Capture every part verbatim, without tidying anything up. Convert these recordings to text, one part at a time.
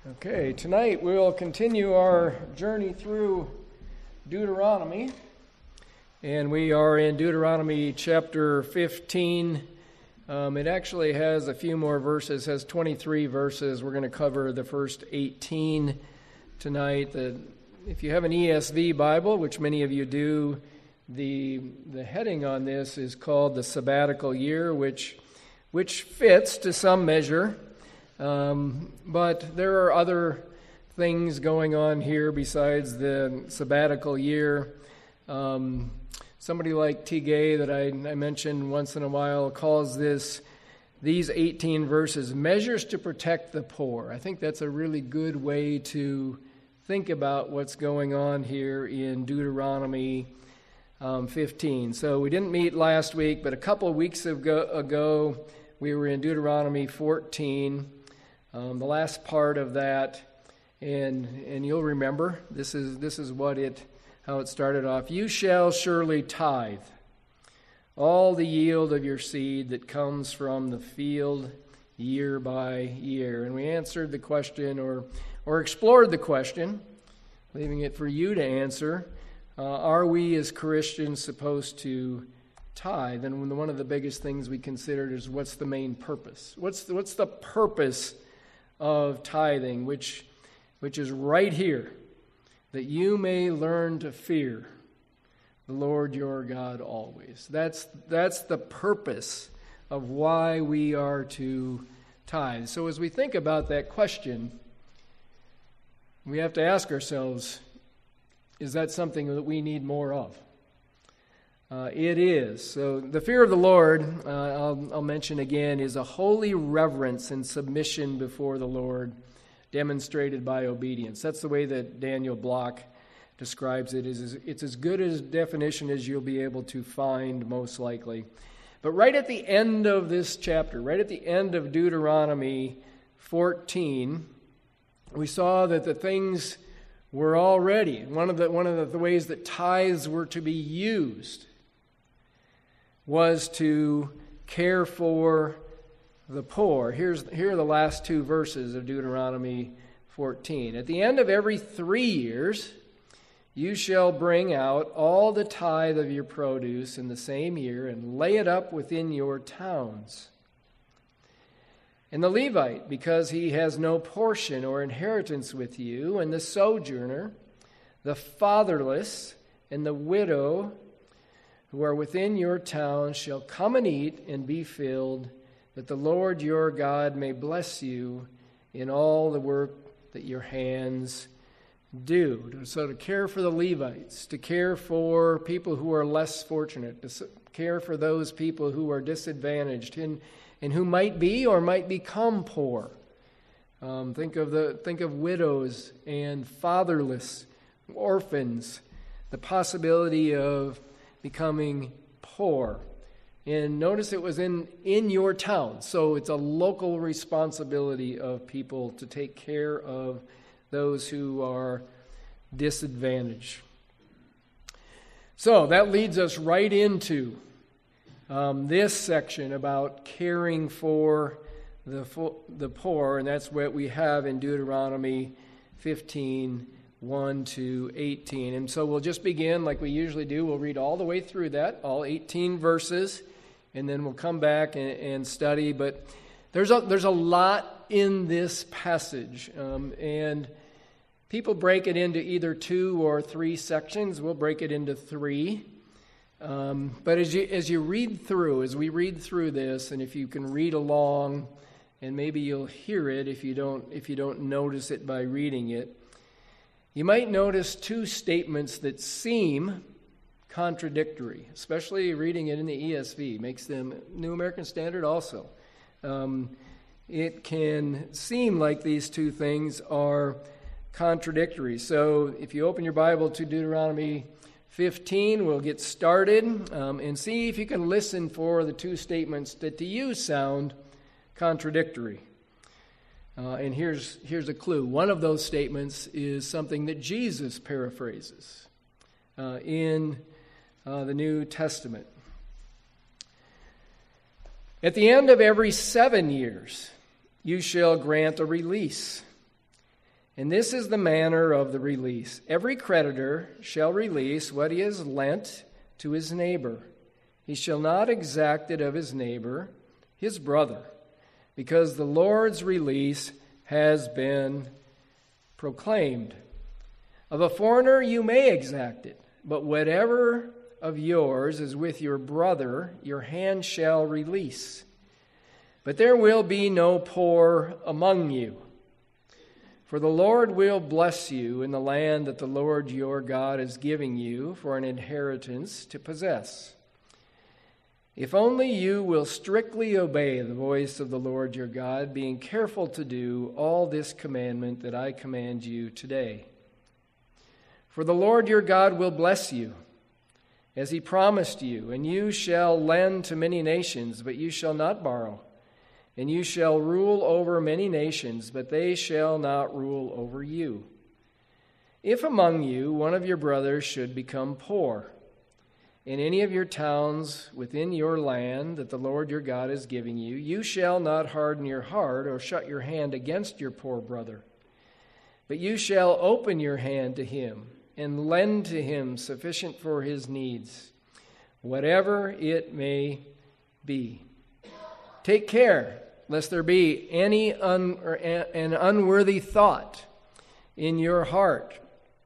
Okay, tonight we'll continue our journey through Deuteronomy, and we are in Deuteronomy chapter fifteen. Um, it actually has a few more verses, has twenty-three verses. We're going to cover the first eighteen tonight. The, if you have an E S V Bible, which many of you do, the the heading on this is called the sabbatical year, which which fits to some measure. Um, but there are other things going on here besides the sabbatical year. Um, somebody like T. Gay that I, I mentioned once in a while calls this, these eighteen verses, measures to protect the poor. I think that's a really good way to think about what's going on here in Deuteronomy um, fifteen. So we didn't meet last week, but a couple of weeks ago, ago we were in Deuteronomy fourteen. Um, the last part of that, and and you'll remember this is this is what it how it started off. You shall surely tithe all the yield of your seed that comes from the field year by year. And we answered the question, or or explored the question, leaving it for you to answer. Uh, are we as Christians supposed to tithe? And one of the biggest things we considered is what's the main purpose? What's the, what's the purpose of tithing, which which is right here, that you may learn to fear the Lord your God always. That's that's the purpose of why we are to tithe. So as we think about that question, we have to ask ourselves, is that something that we need more of? Uh, it is. So the fear of the Lord, uh, I'll, I'll mention again, is a holy reverence and submission before the Lord demonstrated by obedience. That's the way that Daniel Block describes it. Is It's as good a definition as you'll be able to find, most likely. But right at the end of this chapter, right at the end of Deuteronomy fourteen, we saw that the things were already, one of the, one of the ways that tithes were to be used was to care for the poor. Here's, here are the last two verses of Deuteronomy fourteen. At the end of every three years, you shall bring out all the tithe of your produce in the same year and lay it up within your towns. And the Levite, because he has no portion or inheritance with you, and the sojourner, the fatherless, and the widow who are within your town shall come and eat and be filled, that the Lord your God may bless you in all the work that your hands do. So to care for the Levites, to care for people who are less fortunate, to care for those people who are disadvantaged and, and who might be or might become poor. Um, think of the think of widows and fatherless, orphans, the possibility of becoming poor. And notice it was in, in your town, so it's a local responsibility of people to take care of those who are disadvantaged. So that leads us right into um, this section about caring for the the poor, and that's what we have in Deuteronomy fifteen, one to eighteen. And so we'll just begin like we usually do. We'll read all the way through that, all eighteen verses, and then we'll come back and, and study. But there's a, there's a lot in this passage, um, and people break it into either two or three sections. We'll break it into three. Um, but as you as you read through, as we read through this, and if you can read along, and maybe you'll hear it if you don't if you don't notice it by reading it, you might notice two statements that seem contradictory, especially reading it in the E S V. Makes them New American Standard also. Um, it can seem like these two things are contradictory. So if you open your Bible to Deuteronomy fifteen, we'll get started um, and see if you can listen for the two statements that to you sound contradictory. Uh, and here's here's a clue. One of those statements is something that Jesus paraphrases uh, in uh, the New Testament. At the end of every seven years, you shall grant a release And this is the manner of the release. Every creditor shall release what he has lent to his neighbor. He shall not exact it of his neighbor, his brother, because the Lord's release has been proclaimed. Of a foreigner you may exact it, but whatever of yours is with your brother, your hand shall release. But there will be no poor among you. For the Lord will bless you in the land that the Lord your God is giving you for an inheritance to possess. If only you will strictly obey the voice of the Lord your God, being careful to do all this commandment that I command you today. For the Lord your God will bless you, as he promised you, and you shall lend to many nations, but you shall not borrow. And you shall rule over many nations, but they shall not rule over you. If among you one of your brothers should become poor, in any of your towns within your land that the Lord your God is giving you, you shall not harden your heart or shut your hand against your poor brother. But you shall open your hand to him and lend to him sufficient for his needs, whatever it may be. Take care lest there be any un, or an unworthy thought in your heart.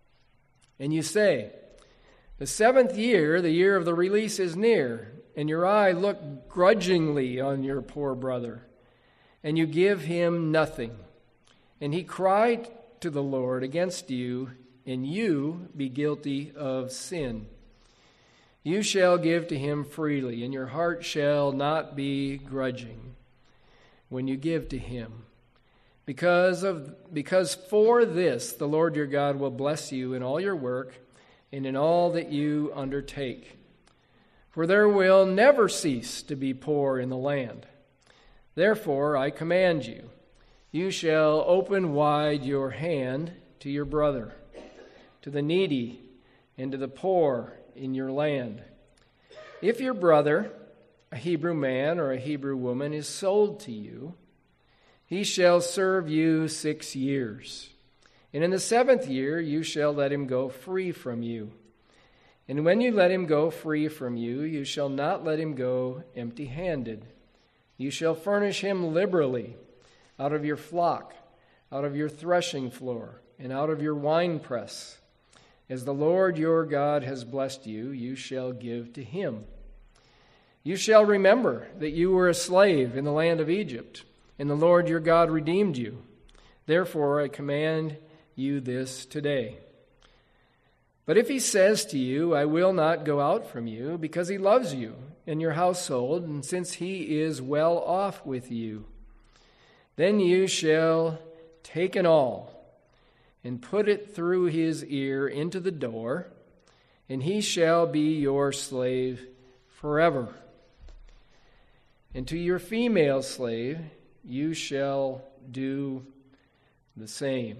And you say, the seventh year, the year of the release, is near, and your eye look grudgingly on your poor brother, and you give him nothing. And he cried to the Lord against you, and you be guilty of sin. You shall give to him freely, and your heart shall not be grudging when you give to him. Because of because for this the Lord your God will bless you in all your work and in all that you undertake. For there will never cease to be poor in the land. Therefore I command you, you shall open wide your hand to your brother, to the needy, and to the poor in your land. If your brother, a Hebrew man or a Hebrew woman, is sold to you, he shall serve you six years. And in the seventh year you shall let him go free from you. And when you let him go free from you, you shall not let him go empty-handed. You shall furnish him liberally out of your flock, out of your threshing floor, and out of your winepress. As the Lord your God has blessed you, you shall give to him. You shall remember that you were a slave in the land of Egypt, and the Lord your God redeemed you. Therefore I command you this today. But if he says to you, I will not go out from you, because he loves you and your household, and since he is well off with you, then you shall take an awl and put it through his ear into the door, and he shall be your slave forever. And to your female slave you shall do the same.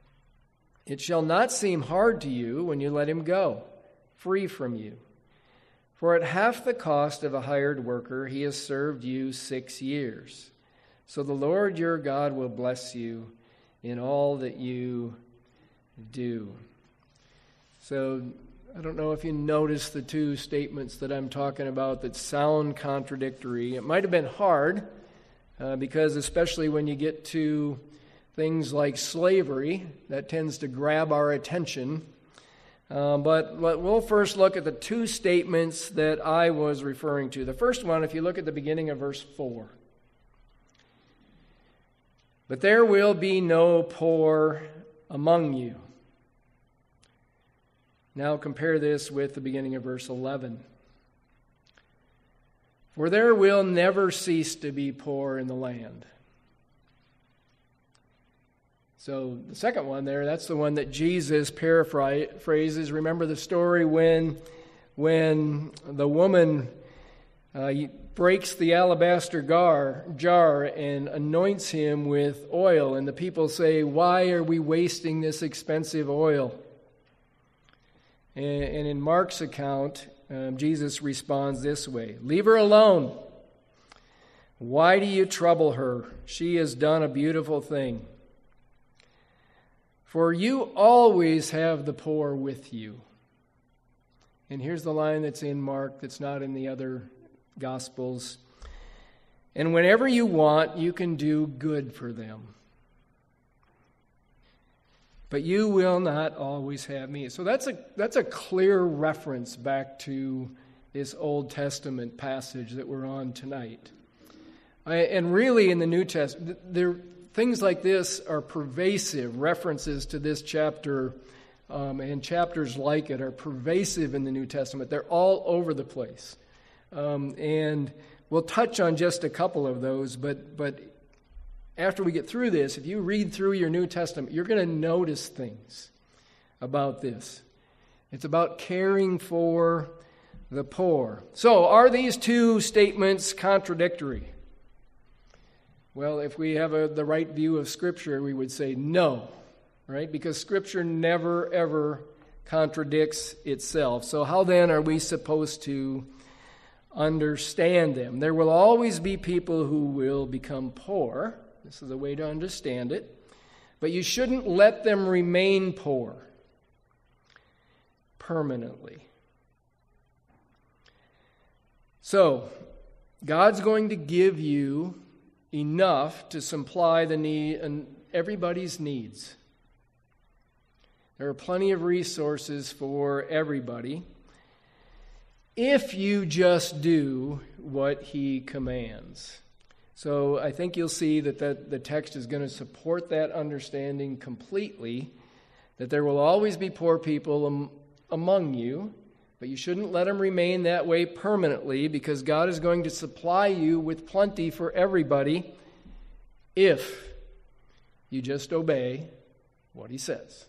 It shall not seem hard to you when you let him go, free from you. For at half the cost of a hired worker he has served you six years. So the Lord your God will bless you in all that you do. So I don't know if you noticed the two statements that I'm talking about that sound contradictory. It might have been hard uh, because especially when you get to things like slavery, that tends to grab our attention. Uh, but we'll first look at the two statements that I was referring to. The first one, if you look at the beginning of verse four. But there will be no poor among you. Now compare this with the beginning of verse eleven. For there will never cease to be poor in the land. So the second one there, that's the one that Jesus paraphrases. Remember the story when, when the woman uh, breaks the alabaster gar, jar and anoints him with oil, and the people say, why are we wasting this expensive oil? And, and in Mark's account, um, Jesus responds this way, leave her alone. Why do you trouble her? She has done a beautiful thing. For you always have the poor with you. And here's the line that's in Mark that's not in the other Gospels. And whenever you want, you can do good for them. But you will not always have me. So that's a that's a clear reference back to this Old Testament passage that we're on tonight. I, and really in the New Testament, there things like this are pervasive. References to this chapter um, and chapters like it are pervasive in the New Testament. They're all over the place. Um, and we'll touch on just a couple of those, but but after we get through this, if you read through your New Testament, you're going to notice things about this. It's about caring for the poor. So, are these two statements contradictory? Well, if we have a, the right view of Scripture, we would say no, right? Because Scripture never, ever contradicts itself. So how then are we supposed to understand them? There will always be people who will become poor. This is a way to understand it. But you shouldn't let them remain poor permanently. So, God's going to give you enough to supply the need and everybody's needs. There are plenty of resources for everybody if you just do what He commands. So I think you'll see that, that the text is going to support that understanding completely, that there will always be poor people am, among you, but you shouldn't let them remain that way permanently, because God is going to supply you with plenty for everybody if you just obey what He says.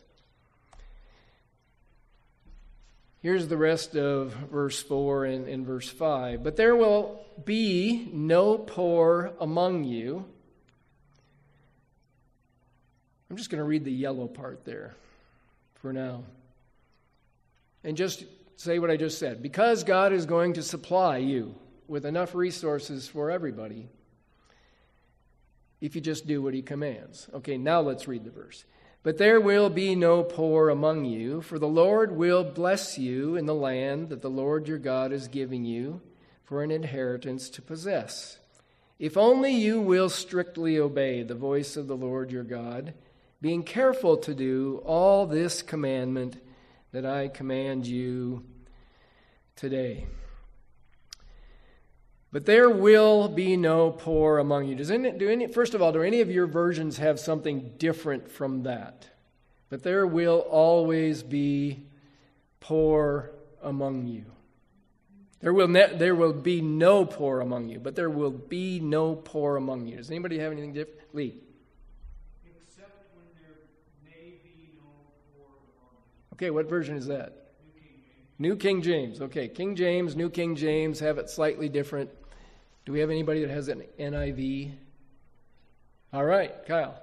Here's the rest of verse four and, and verse five. But there will be no poor among you. I'm just going to read the yellow part there for now. And just say what I just said. Because God is going to supply you with enough resources for everybody if you just do what He commands. Okay, now let's read the verse. But there will be no poor among you, for the Lord will bless you in the land that the Lord your God is giving you for an inheritance to possess. If only you will strictly obey the voice of the Lord your God, being careful to do all this commandment that I command you today. But there will be no poor among you. Does any, do any, first of all, do any of your versions have something different from that? But there will always be poor among you. There will ne- there will be no poor among you, but there will be no poor among you. Does anybody have anything different? Lee? Except when there may be no poor among you. Okay, what version is that? New King James. New King James. Okay, King James, New King James have it slightly different. Do we have anybody that has an N I V? All right, Kyle.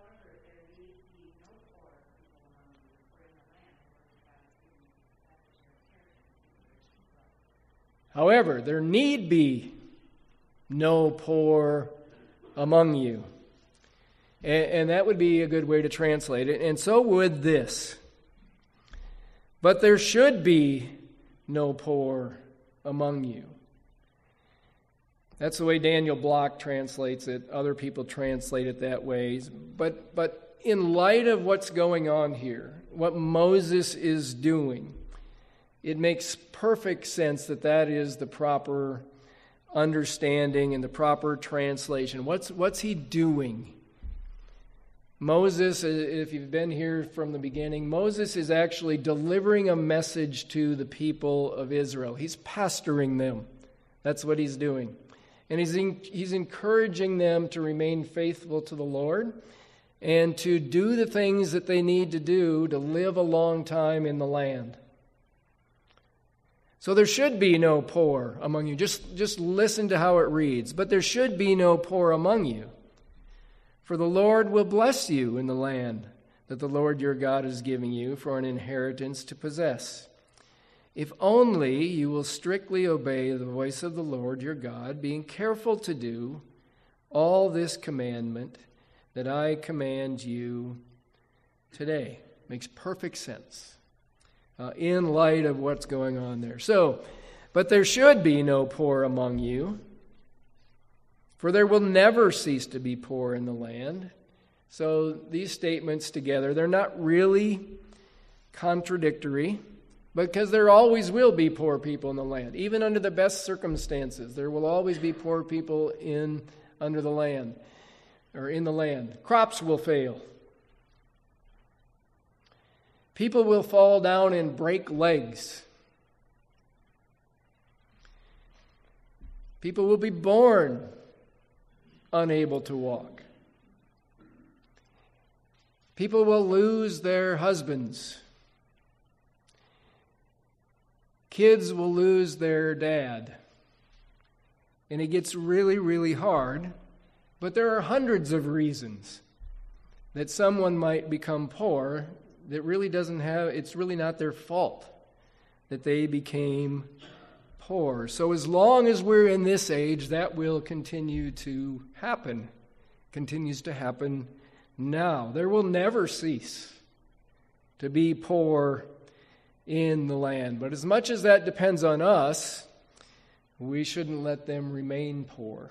However, there need be no poor among you. And, and that would be a good way to translate it. And so would this. But there should be no poor among you. That's the way Daniel Block translates it. Other people translate it that way. But, but in light of what's going on here, what Moses is doing, it makes perfect sense that that is the proper understanding and the proper translation. What's, what's he doing? Moses, if you've been here from the beginning, Moses is actually delivering a message to the people of Israel. He's pastoring them. That's what he's doing. And he's, in, he's encouraging them to remain faithful to the Lord and to do the things that they need to do to live a long time in the land. So there should be no poor among you. Just, just listen to how it reads. But there should be no poor among you. For the Lord will bless you in the land that the Lord your God is giving you for an inheritance to possess. If only you will strictly obey the voice of the Lord your God, being careful to do all this commandment that I command you today. Makes perfect sense uh, in light of what's going on there. So, but there should be no poor among you, for there will never cease to be poor in the land. So these statements together, they're not really contradictory, because there always will be poor people in the land. Even under the best circumstances, there will always be poor people in under the land, or in the land. Crops will fail. People will fall down and break legs. People will be born unable to walk. People will lose their husbands. Kids will lose their dad. And it gets really, really hard. But there are hundreds of reasons that someone might become poor that really doesn't have, it's really not their fault that they became poor. So as long as we're in this age, that will continue to happen. Continues to happen now. There will never cease to be poor in the land. But as much as that depends on us, we shouldn't let them remain poor.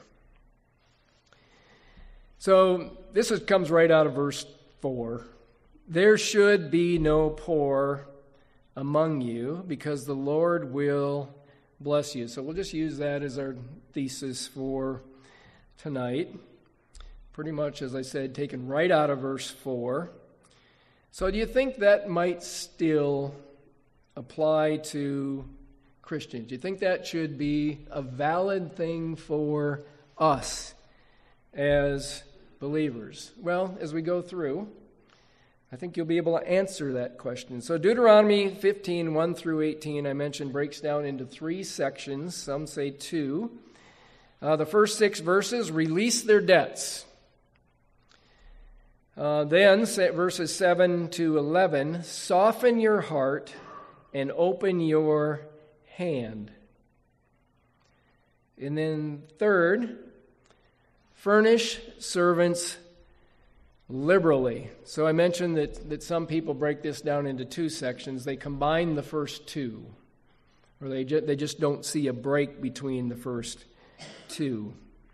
So this is, comes right out of verse four. There should be no poor among you, because the Lord will bless you. So we'll just use that as our thesis for tonight. Pretty much, as I said, taken right out of verse four. So do you think that might still apply to Christians? Do you think that should be a valid thing for us as believers? Well, as we go through, I think you'll be able to answer that question. So Deuteronomy fifteen, one through eighteen, I mentioned, breaks down into three sections. Some say two. Uh, the first six verses, release their debts. Uh, then, verses seven to eleven, soften your heart and open your hand. And then third, furnish servants liberally. So I mentioned that, that some people break this down into two sections. They combine the first two, or they, ju- they just don't see a break between the first two.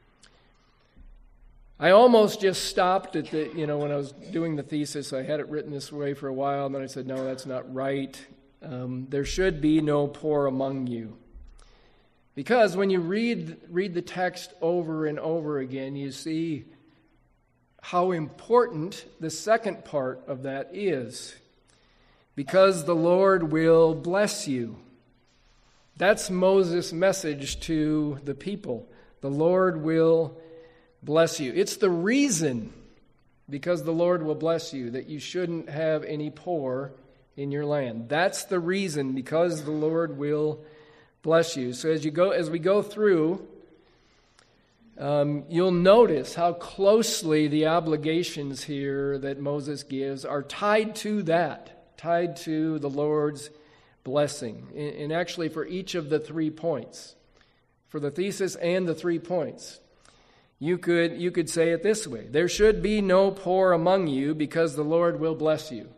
I almost just stopped at the, you know, when I was doing the thesis, I had it written this way for a while, and then I said, no, that's not right. Um, there should be no poor among you. Because when you read read the text over and over again, you see how important the second part of that is. Because the Lord will bless you. That's Moses' message to the people. The Lord will bless you. It's the reason, because the Lord will bless you, that you shouldn't have any poor in your land. That's the reason, because the Lord will bless you. So as you go, as we go through, um, you'll notice how closely the obligations here that Moses gives are tied to that, tied to the Lord's blessing. And, and actually for each of the three points, for the thesis and the three points, you could you could say it this way: there should be no poor among you, because the Lord will bless you.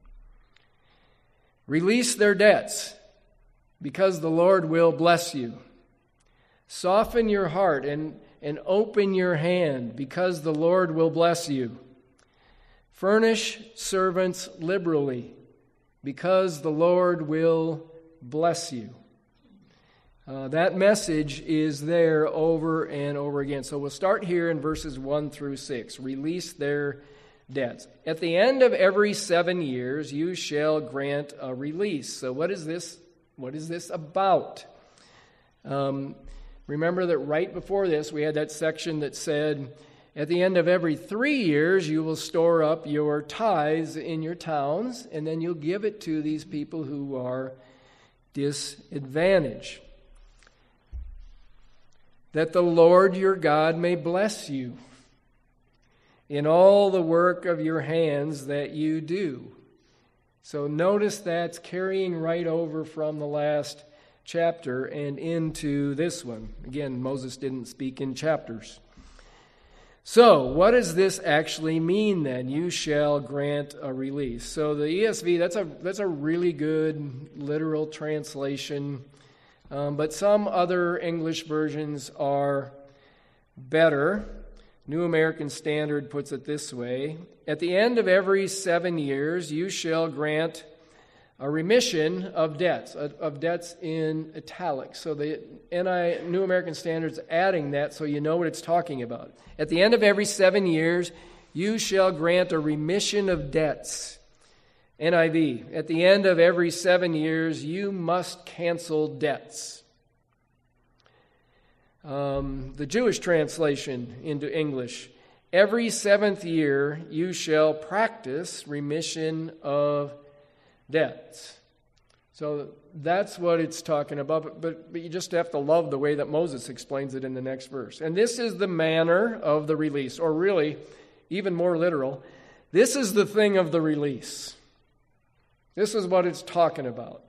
Release their debts, because the Lord will bless you. Soften your heart and, and open your hand, because the Lord will bless you. Furnish servants liberally, because the Lord will bless you. Uh, that message is there over and over again. So we'll start here in verses one through six. Release their debts. At the end of every seven years, you shall grant a release. So what is this? What is this about? Um, remember that right before this, we had that section that said, at the end of every three years, you will store up your tithes in your towns, and then you'll give it to these people who are disadvantaged. That the Lord your God may bless you in all the work of your hands that you do. So notice that's carrying right over from the last chapter and into this one. Again, Moses didn't speak in chapters. So, what does this actually mean then? You shall grant a release. So the E S V, that's a that's a really good literal translation. Um, but some other English versions are better. New American Standard puts it this way: at the end of every seven years, you shall grant a remission of debts, of debts in italics. So the N I, New American Standard's adding that so you know what it's talking about. At the end of every seven years, you shall grant a remission of debts. N I V, at the end of every seven years, you must cancel debts. Um, the Jewish translation into English, every seventh year, you shall practice remission of debts. So that's what it's talking about, but, but, but you just have to love the way that Moses explains it in the next verse. And this is the manner of the release, or really, even more literal, this is the thing of the release. This is what it's talking about.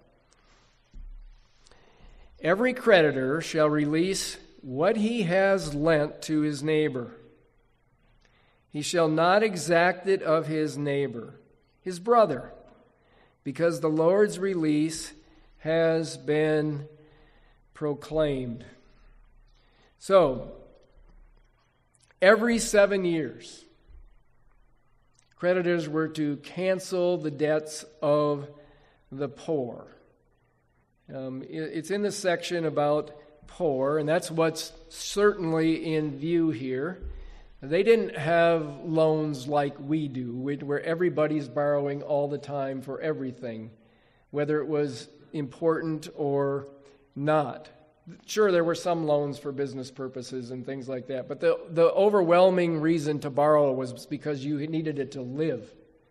Every creditor shall release what he has lent to his neighbor. He shall not exact it of his neighbor, his brother, because the Lord's release has been proclaimed. So, every seven years, creditors were to cancel the debts of the poor. Um, it's in the section about poor, and that's what's certainly in view here. They didn't have loans like we do, where everybody's borrowing all the time for everything, whether it was important or not. Sure, there were some loans for business purposes and things like that, but the, the overwhelming reason to borrow was because you needed it to live.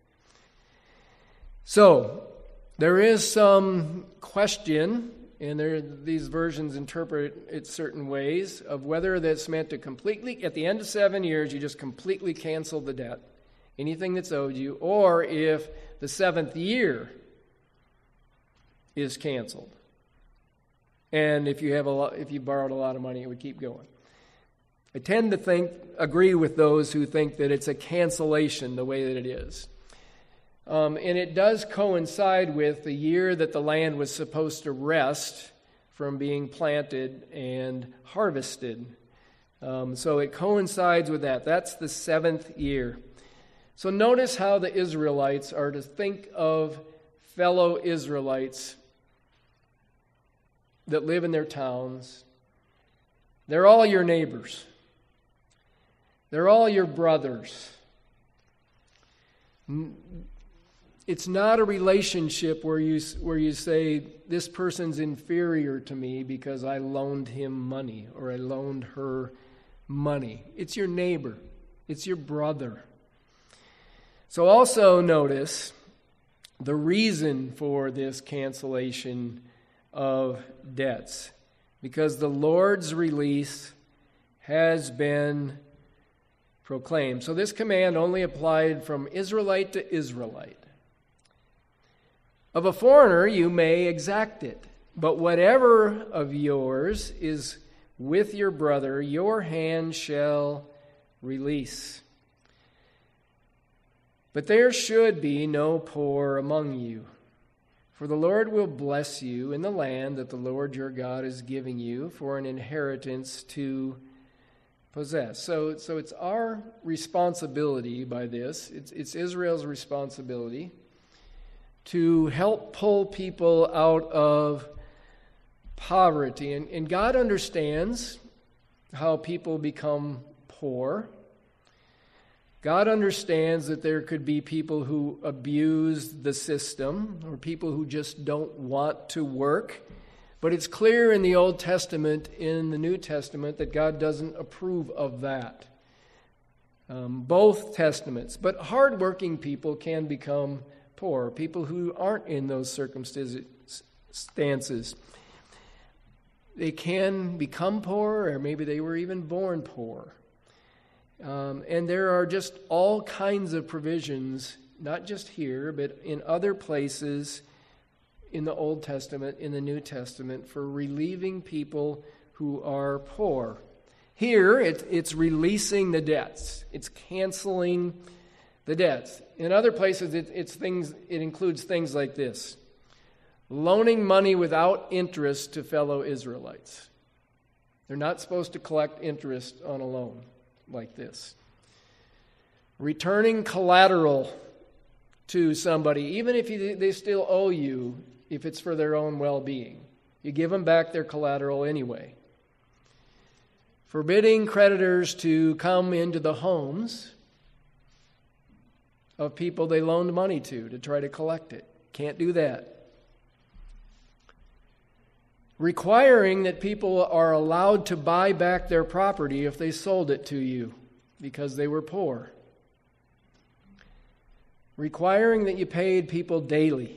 So, there is some question, and there, these versions interpret it certain ways, of whether that's meant to completely, at the end of seven years, you just completely cancel the debt, anything that's owed you, or if the seventh year is canceled. And if you have a lot, if you borrowed a lot of money, it would keep going. I tend to think, agree with those who think that it's a cancellation the way that it is. Um, and it does coincide with the year that the land was supposed to rest from being planted and harvested. Um, so it coincides with that. That's the seventh year. So notice how the Israelites are to think of fellow Israelites that live in their towns. They're all your neighbors. They're all your brothers. It's not a relationship where you where you say, this person's inferior to me because I loaned him money or I loaned her money. It's your neighbor. It's your brother. So also notice the reason for this cancellation of debts. Because the Lord's release has been proclaimed. So this command only applied from Israelite to Israelite. Of a foreigner you may exact it, but whatever of yours is with your brother, your hand shall release. But there should be no poor among you, for the Lord will bless you in the land that the Lord your God is giving you for an inheritance to possess. So, so it's our responsibility by this, it's, it's Israel's responsibility to help pull people out of poverty. And, and God understands how people become poor. God understands that there could be people who abuse the system or people who just don't want to work. But it's clear in the Old Testament, in the New Testament, that God doesn't approve of that. Um, both Testaments. But hardworking people can become poor, people who aren't in those circumstances. They can become poor, or maybe they were even born poor. Um, and there are just all kinds of provisions, not just here, but in other places in the Old Testament, in the New Testament, for relieving people who are poor. Here, it, it's releasing the debts. It's canceling the debts. In other places, it, it's things. It includes things like this: loaning money without interest to fellow Israelites. They're not supposed to collect interest on a loan like this. Returning collateral to somebody, even if you, they still owe you, if it's for their own well-being. You give them back their collateral anyway. Forbidding creditors to come into the homes of people they loaned money to to try to collect it. Can't do that. Requiring that people are allowed to buy back their property if they sold it to you because they were poor. Requiring that you paid people daily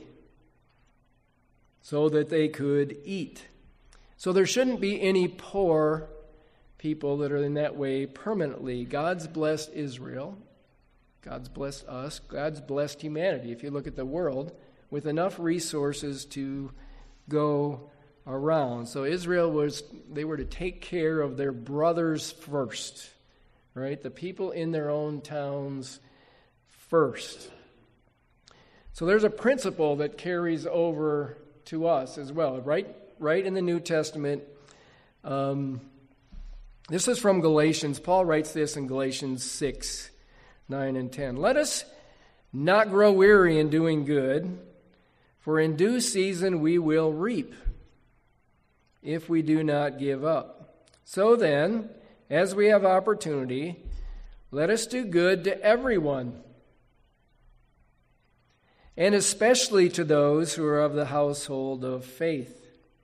so that they could eat. So there shouldn't be any poor people that are in that way permanently. God's blessed Israel. God's blessed us. God's blessed humanity, if you look at the world, with enough resources to go around. So Israel was, they were to take care of their brothers first, right? The people in their own towns first. So there's a principle that carries over to us as well, right? Right in the New Testament. Um, this is from Galatians. Paul writes this in Galatians six, nine, and ten. Let us not grow weary in doing good, for in due season we will reap, if we do not give up. So then, as we have opportunity, let us do good to everyone, and especially to those who are of the household of faith.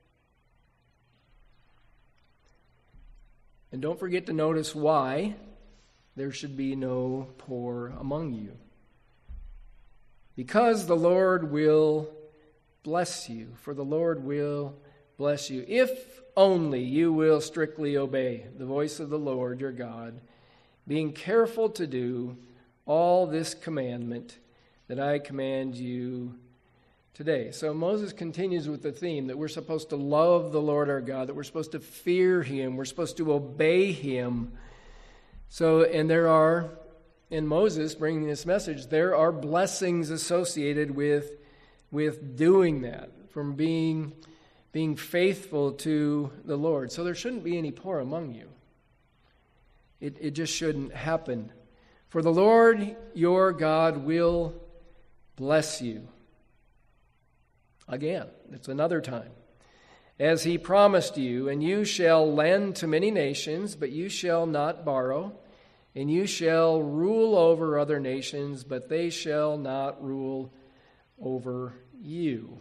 And don't forget to notice why there should be no poor among you. Because the Lord will bless you, for the Lord will bless you, if only you will strictly obey the voice of the Lord your God, being careful to do all this commandment that I command you today. So Moses continues with the theme that we're supposed to love the Lord our God, that we're supposed to fear him, we're supposed to obey him. So, and there are, in Moses bringing this message, there are blessings associated with, with doing that, from being being faithful to the Lord. So there shouldn't be any poor among you. It, it just shouldn't happen. For the Lord your God will bless you. Again, it's another time. As he promised you, and you shall lend to many nations, but you shall not borrow, and you shall rule over other nations, but they shall not rule over you.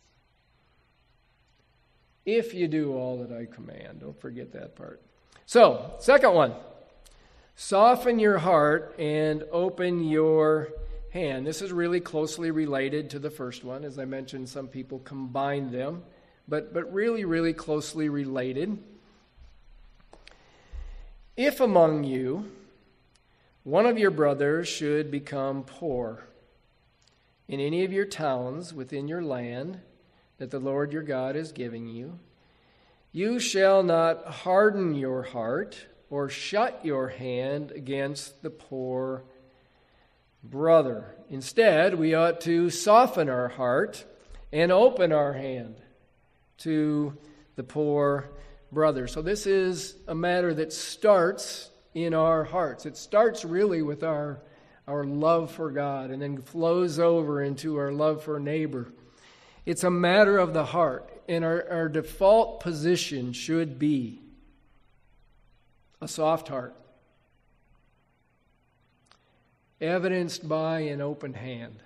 If you do all that I command. Don't forget that part. So, second one. Soften your heart and open your hand. This is really closely related to the first one. As I mentioned, some people combine them, but, but really, really closely related. If among you one of your brothers should become poor in any of your towns within your land that the Lord your God is giving you, you shall not harden your heart or shut your hand against the poor brother. Instead, we ought to soften our heart and open our hand to the poor brother. So this is a matter that starts in our hearts. It starts really with our, our love for God and then flows over into our love for neighbor. It's a matter of the heart, and our, our default position should be a soft heart, evidenced by an open hand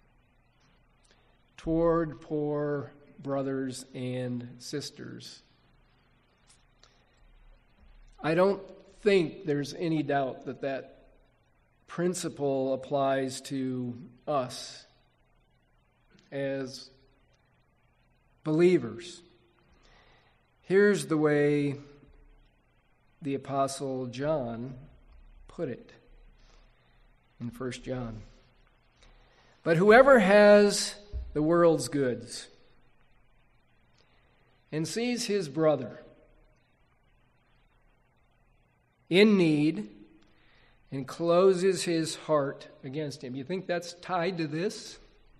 toward poor brothers and sisters. I don't think there's any doubt that that principle applies to us as believers. Here's the way the Apostle John put it in First John. But whoever has the world's goods and sees his brother in need and closes his heart against him. You think that's tied to this?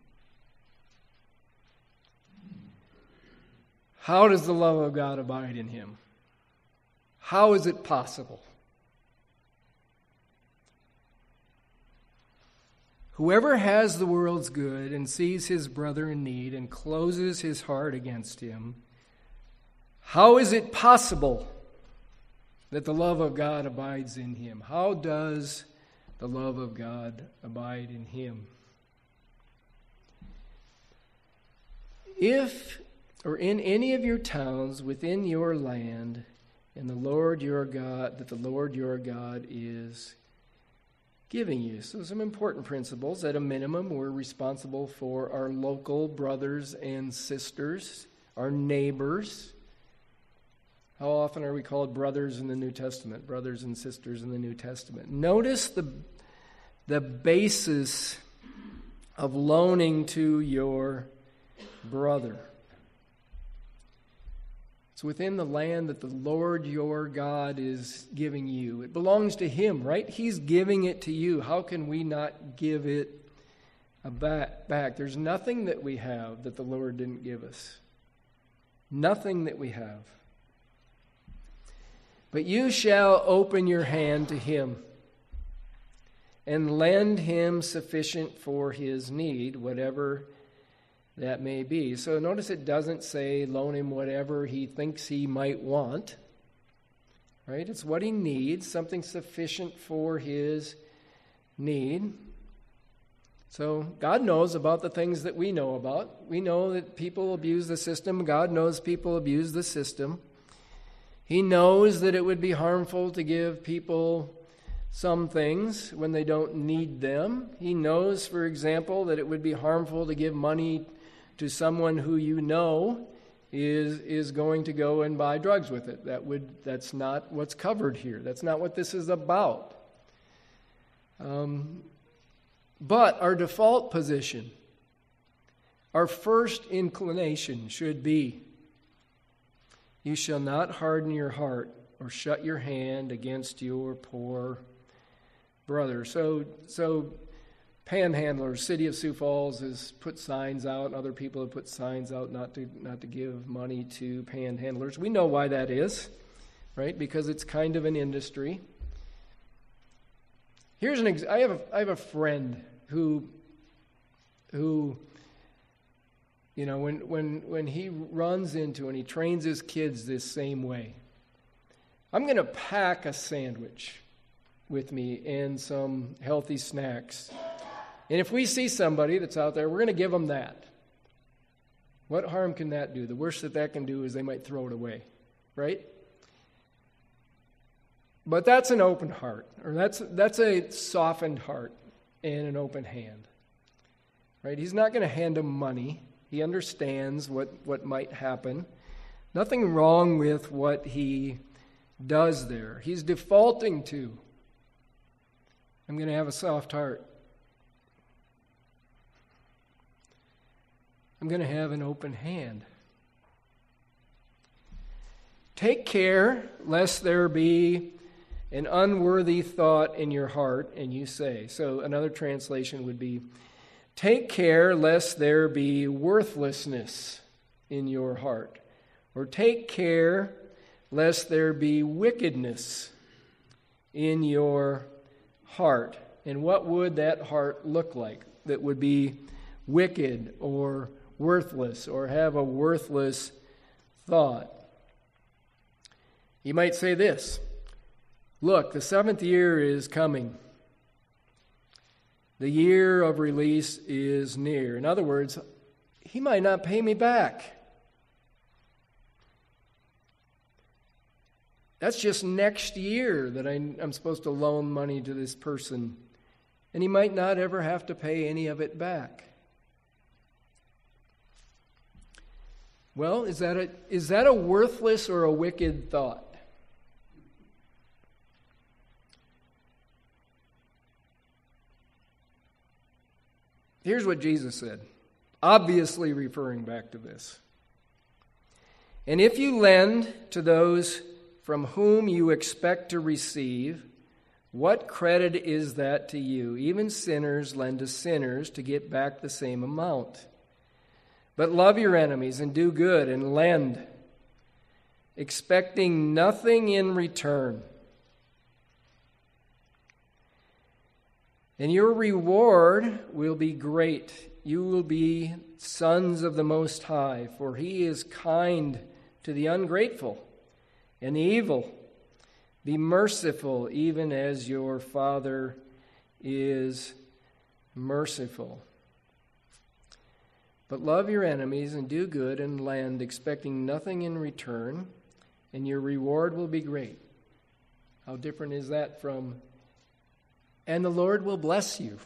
How does the love of God abide in him? How is it possible? Whoever has the world's good and sees his brother in need and closes his heart against him, how is it possible that the love of God abides in him? How does the love of God abide in him? If, or in any of your towns within your land, and the Lord your God, that the Lord your God is giving you. So some important principles. At a minimum, we're responsible for our local brothers and sisters, our neighbors. How often are we called brothers in the New Testament? Brothers and sisters in the New Testament. Notice the, the basis of loaning to your brother. It's within the land that the Lord your God is giving you. It belongs to him, right? He's giving it to you. How can we not give it back? There's nothing that we have that the Lord didn't give us. Nothing that we have. But you shall open your hand to him and lend him sufficient for his need, whatever that may be. So notice it doesn't say loan him whatever he thinks he might want. Right? It's what he needs, something sufficient for his need. So God knows about the things that we know about. We know that people abuse the system. God knows people abuse the system. He knows that it would be harmful to give people some things when they don't need them. He knows, for example, that it would be harmful to give money to someone who you know is is going to go and buy drugs with it. That would that's not what's covered here. That's not what this is about. Um, but our default position, our first inclination should be, you shall not harden your heart or shut your hand against your poor brother. So so Panhandlers, City of Sioux Falls has put signs out, and other people have put signs out not to not to give money to panhandlers. We know why that is, right? Because it's kind of an industry. Here's an ex- I have a, I have a friend who who you know when when when he runs into and he trains his kids this same way. I'm going to pack a sandwich with me and some healthy snacks. And if we see somebody that's out there, we're going to give them that. What harm can that do? The worst that that can do is they might throw it away, right? But that's an open heart, or that's that's a softened heart and an open hand, right? He's not going to hand them money. He understands what, what might happen. Nothing wrong with what he does there. He's defaulting to, I'm going to have a soft heart. I'm going to have an open hand. Take care lest there be an unworthy thought in your heart, and you say. So another translation would be, take care lest there be worthlessness in your heart. Or take care lest there be wickedness in your heart. And what would that heart look like that would be wicked or worthless or have a worthless thought? You might say this, look, the seventh year is coming. The year of release is near. In other words, he might not pay me back. That's just next year that I, I'm supposed to loan money to this person. And he might not ever have to pay any of it back. Well, is that a, is that a worthless or a wicked thought? Here's what Jesus said, obviously referring back to this. And if you lend to those from whom you expect to receive, what credit is that to you? Even sinners lend to sinners to get back the same amount. But love your enemies and do good and lend, expecting nothing in return. And your reward will be great. You will be sons of the Most High, for He is kind to the ungrateful and the evil. Be merciful, even as your Father is merciful. But love your enemies and do good and lend, expecting nothing in return, and your reward will be great. How different is that from, and the Lord will bless you?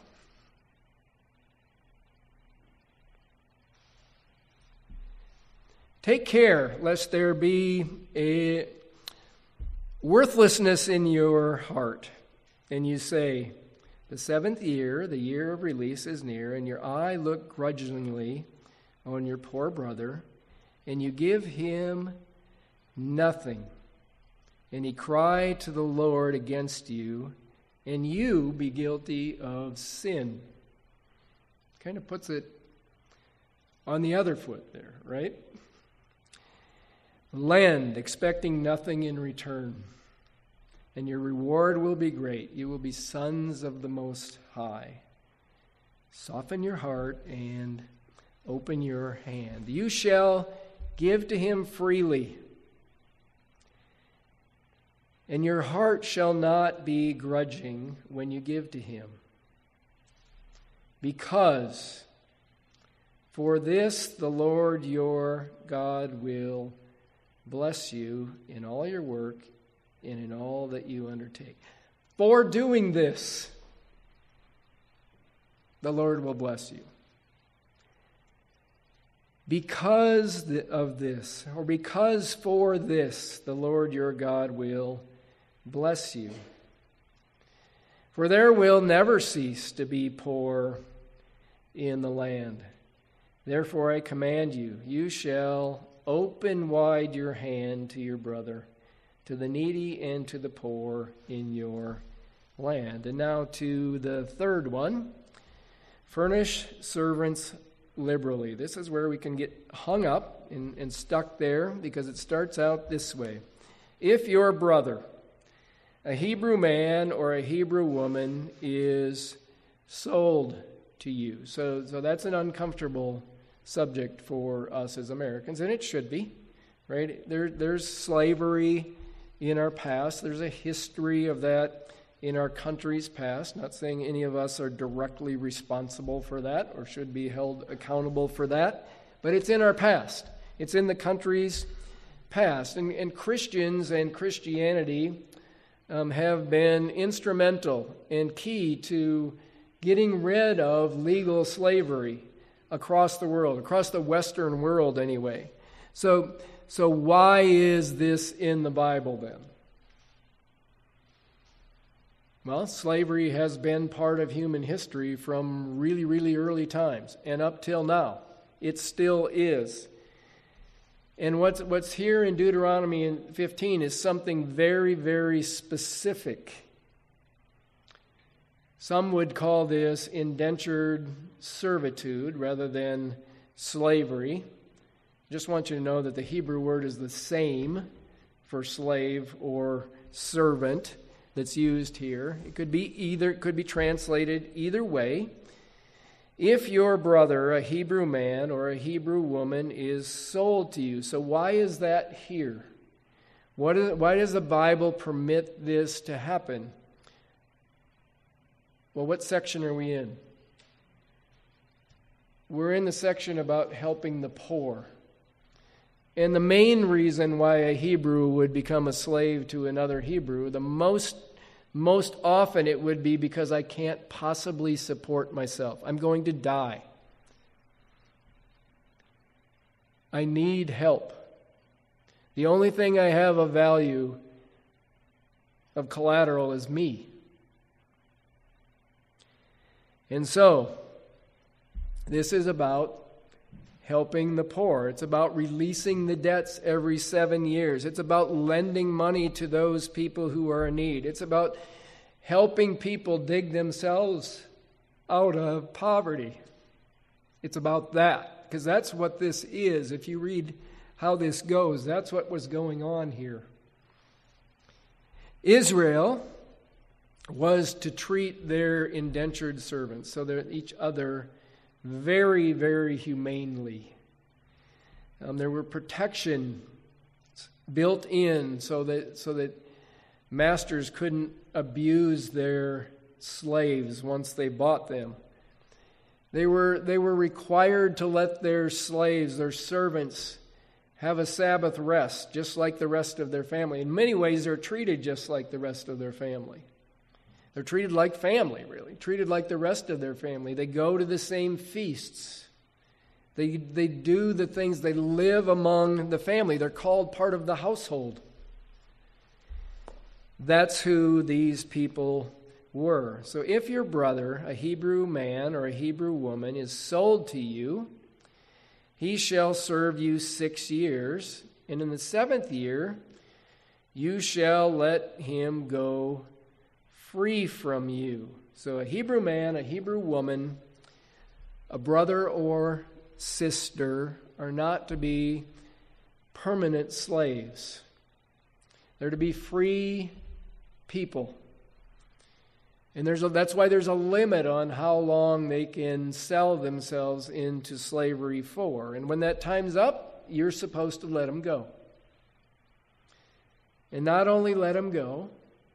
Take care lest there be a worthlessness in your heart, and you say, the seventh year, the year of release, is near, and your eye look grudgingly on your poor brother, and you give him nothing, and he cry to the Lord against you, and you be guilty of sin. Kind of puts it on the other foot there, right? Lend, expecting nothing in return, and your reward will be great. You will be sons of the Most High. Soften your heart and open your hand. You shall give to him freely, and your heart shall not be grudging when you give to him. Because for this the Lord your God will bless you in all your work and in all that you undertake. For doing this, the Lord will bless you. Because of this, or because for this, the Lord your God will bless you. For there will never cease to be poor in the land. Therefore I command you, you shall open wide your hand to your brother, to the needy and to the poor in your land. And now to the third one, furnish servants liberally. This is where we can get hung up and, and stuck there, because it starts out this way. If your brother, a Hebrew man or a Hebrew woman, is sold to you. So, so that's an uncomfortable subject for us as Americans, and it should be, right? There, there's slavery in our past. There's a history of that in our country's past. Not saying any of us are directly responsible for that or should be held accountable for that, but it's in our past. It's in the country's past. And, and Christians and Christianity um, have been instrumental and key to getting rid of legal slavery across the world, across the Western world anyway. So, so why is this in the Bible then? Well, slavery has been part of human history from really, really early times, and up till now. It still is. And what's, what's here in Deuteronomy fifteen is something very, very specific. Some would call this indentured servitude rather than slavery. Just want you to know that the Hebrew word is the same for slave or servant that's used here. It could be either, it could be translated either way. If your brother, a Hebrew man or a Hebrew woman, is sold to you. So why is that here? What is, why does the Bible permit this to happen? Well, what section are we in? We're in the section about helping the poor. And the main reason why a Hebrew would become a slave to another Hebrew, the most, most often it would be because I can't possibly support myself. I'm going to die. I need help. The only thing I have of value, of collateral, is me. And so, this is about helping the poor. It's about releasing the debts every seven years. It's about lending money to those people who are in need. It's about helping people dig themselves out of poverty. It's about that, because that's what this is. If you read how this goes, that's what was going on here. Israel was to treat their indentured servants, so they're each other, very, very humanely. Um, there were protections built in so that so that masters couldn't abuse their slaves once they bought them. They were they were required to let their slaves, their servants, have a Sabbath rest, just like the rest of their family. In many ways, they're treated just like the rest of their family. They're treated like family, really, treated like the rest of their family. They go to the same feasts. They, they do the things, they live among the family. They're called part of the household. That's who these people were. So if your brother, a Hebrew man or a Hebrew woman, is sold to you, he shall serve you six years, and in the seventh year you shall let him go free from you. So a Hebrew man, a Hebrew woman, a brother or sister are not to be permanent slaves. They're to be free people. And there's a, that's why there's a limit on how long they can sell themselves into slavery for. And when that time's up, you're supposed to let them go. And not only let them go,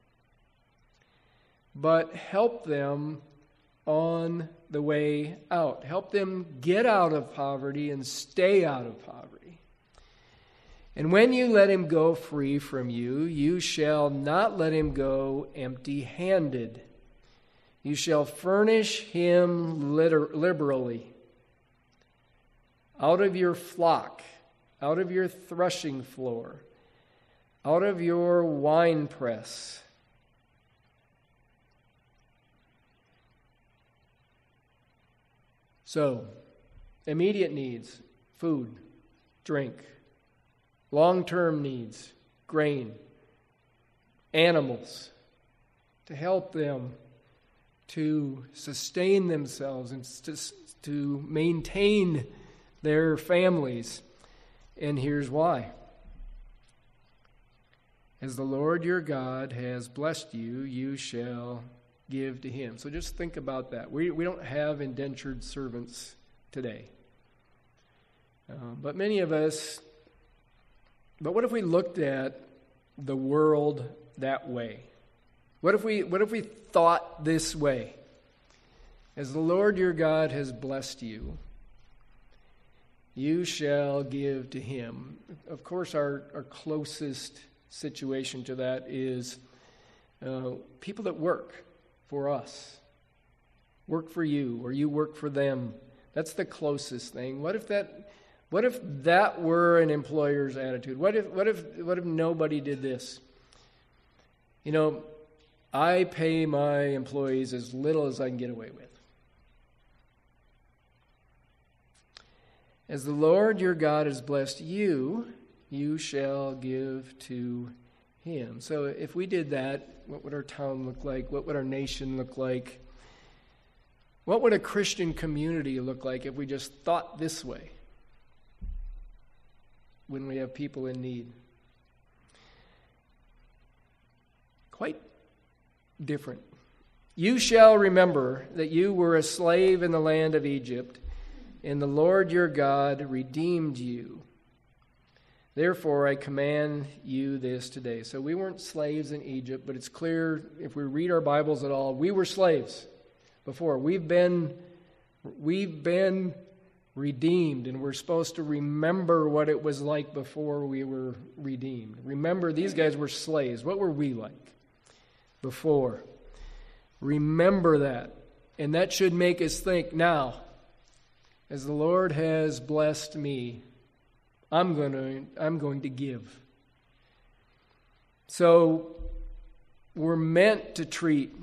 but help them on the way out. Help them get out of poverty and stay out of poverty. And when you let him go free from you, you shall not let him go empty-handed. You shall furnish him liter- liberally out of your flock, out of your threshing floor, out of your winepress. So, immediate needs, food, drink. Long-term needs, grain, animals, to help them to sustain themselves and to, to maintain their families. And here's why. As the Lord your God has blessed you, you shall give to him. So just think about that. We we don't have indentured servants today. Uh, but many of us, but what if we looked at the world that way? What if we what if we thought this way? As the Lord your God has blessed you, you shall give to him. Of course, our, our closest situation to that is uh, people that work for us, work for you, or you work for them. That's the closest thing. What if that? What if that were an employer's attitude? What if? What if? What if nobody did this? You know, I pay my employees as little as I can get away with. As the Lord your God has blessed you, you shall give to him. So if we did that, what would our town look like? What would our nation look like? What would a Christian community look like if we just thought this way when we have people in need? Quite different. You shall remember that you were a slave in the land of Egypt, and the Lord your God redeemed you. Therefore, I command you this today. So we weren't slaves in Egypt, but it's clear if we read our Bibles at all, we were slaves before. We've been, we've been redeemed, and we're supposed to remember what it was like before we were redeemed. Remember, these guys were slaves. What were we like before? Remember that. And that should make us think, now, as the Lord has blessed me, I'm going to I'm going to give. So we're meant to treat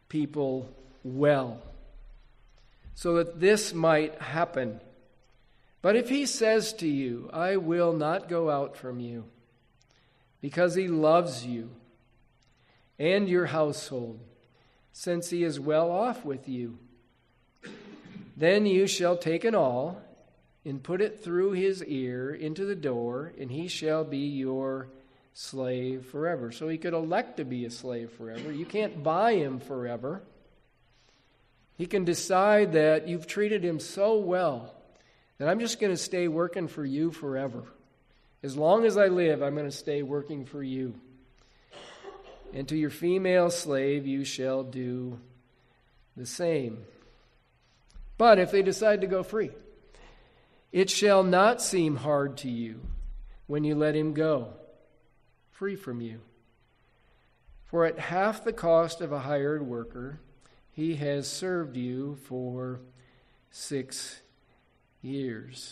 people well, so that this might happen. But if he says to you, I will not go out from you, because he loves you and your household, since he is well off with you, then you shall take an awl and put it through his ear into the door, and he shall be your slave forever. So he could elect to be a slave forever. You can't buy him forever. He can decide that you've treated him so well that I'm just going to stay working for you forever. As long as I live, I'm going to stay working for you. And to your female slave you shall do the same. But if they decide to go free, it shall not seem hard to you when you let him go, free from you. For at half the cost of a hired worker, he has served you for six years.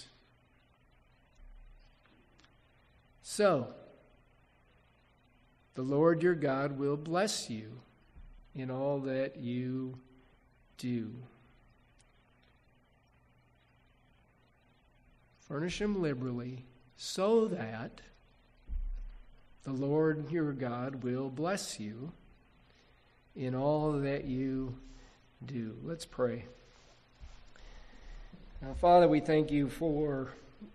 So, the Lord your God will bless you in all that you do. Furnish him liberally, so that the Lord your God will bless you in all that you do. Let's pray. Now, Father, we thank you for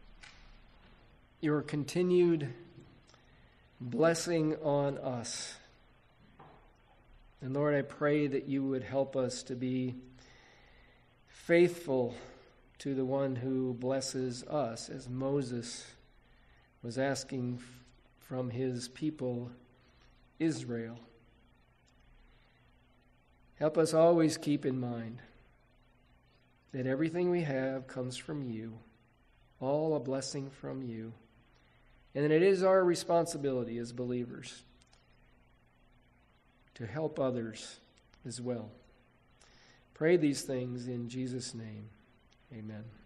your continued blessing on us. And Lord, I pray that you would help us to be faithful to the one who blesses us, as Moses was asking from his people, Israel. Help us always keep in mind that everything we have comes from you, all a blessing from you, and that it is our responsibility as believers to help others as well. Pray these things in Jesus' name. Amen.